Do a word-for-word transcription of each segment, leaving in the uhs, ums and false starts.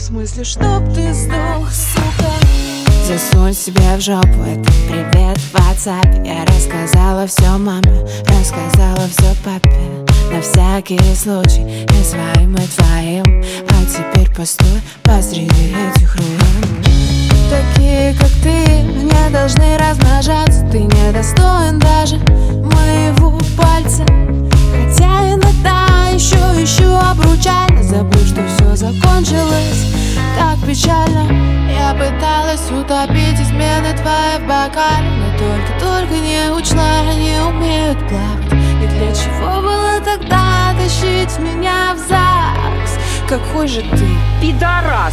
смысле, чтоб ты сдох, сука. Засунь себе в жопу это привет в WhatsApp. Я рассказала все маме, рассказала все папе. На всякий случай и своим, и твоим. А теперь постой посреди этих руин. Такие, как ты, не должны размножаться. Ты недостоин даже моего пальца. Хотя иногда еще ищу обручально. Забудь, что все закончилось так печально. Я пыталась утопить измены твои в бокале, но только-только не учла, не умеют плавать. И для чего было тогда тащить меня в ЗАГС? Какой же ты пидорас!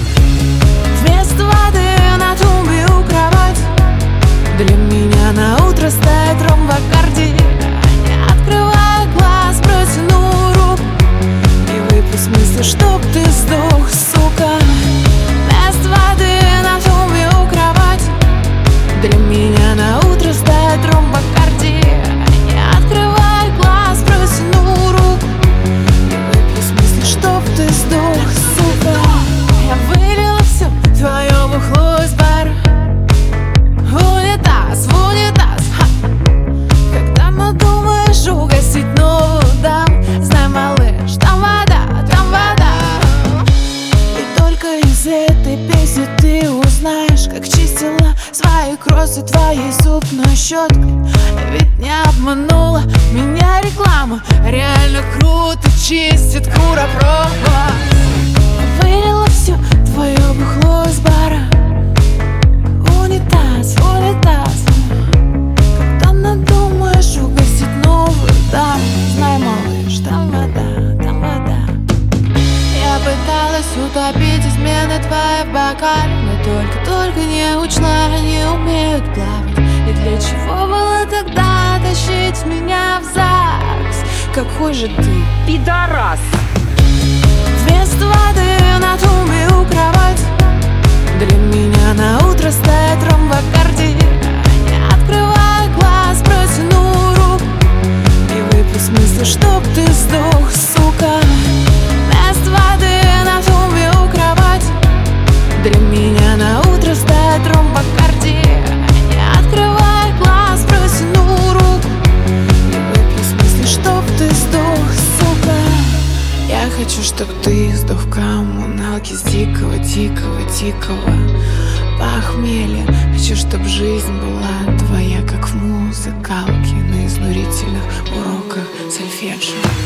Вместо воды на тумбе у кровати для меня на утро стоит ром в аккорде. Не открывая глаз, протяну руку и выпью в смысле, чтоб ты сдох, сука. Вместо воды на тумбе у кровати для меня на утро стоит ром в аккорде. Не открывая глаз, протяну руку и выпью в смысле, чтоб ты сдох, сука. Я вылила все твое бухло из бара в унитаз, в унитаз, ха. Когда надумаешь угостить новую даму, знай, малыш, там вода, там вода. И только из этой песни ты узнаешь, как чистила свои кроссы твоей зубной щеткой. Ведь не обманула меня реклама, реально круто чистит Куроproво. Вылила все твое бухло из бара в унитаз, в унитаз. Когда надумаешь угостить новую даму, знай, малыш, там вода, там вода. Я пыталась утопить измены твои в бокале, но только-только не учла, не умеют плавать. И для чего было тогда тащить меня в ЗАГС? Какой же ты пидорас! Вместо воды на тумбе у кровати для меня на утро стоит ром в аккорде. Не открывая глаз, протяну руку и выпью в смысле, чтоб ты сдох, сука. Вместо воды на тумбе у кровати для меня на утро стоит ром в аккорде. Не открывая глаз, протяну руку и выпью в смысле, чтоб ты сдох, сука. Я хочу, чтоб ты сдох в коммуналке с дикого, дикого, дикого похмелья. Хочу, чтоб жизнь была твоя, как в музыкалке на изнурительных уроках сольфеджио.